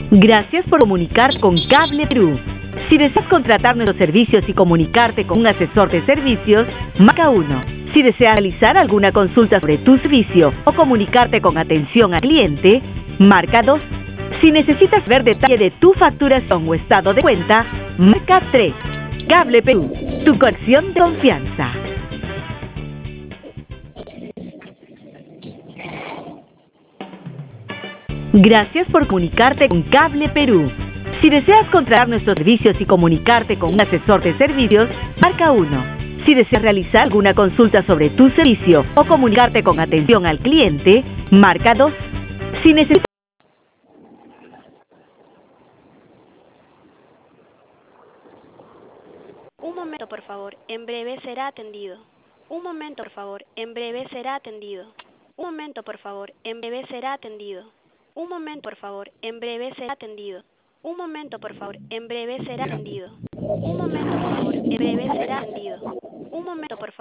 Gracias por comunicar con Cable Perú. Si deseas contratar nuestros servicios y comunicarte con un asesor de servicios, marca 1. Si deseas realizar alguna consulta sobre tu servicio o comunicarte con atención al cliente, marca 2. Si necesitas ver detalle de tu facturación o estado de cuenta, marca 3. Cable Perú, tu conexión de confianza. Gracias por comunicarte con Cable Perú. Si deseas contratar nuestros servicios y comunicarte con un asesor de servicios, marca 1. Si deseas realizar alguna consulta sobre tu servicio o comunicarte con atención al cliente, marca 2. Si necesitas... Un momento, por favor. En breve será atendido. Un momento, por favor. En breve será atendido. Un momento, por favor. En breve será atendido. Un momento, por favor. En breve será atendido. Un momento, por favor. En breve será atendido. Un momento, por favor. En breve será atendido. Un momento, por favor.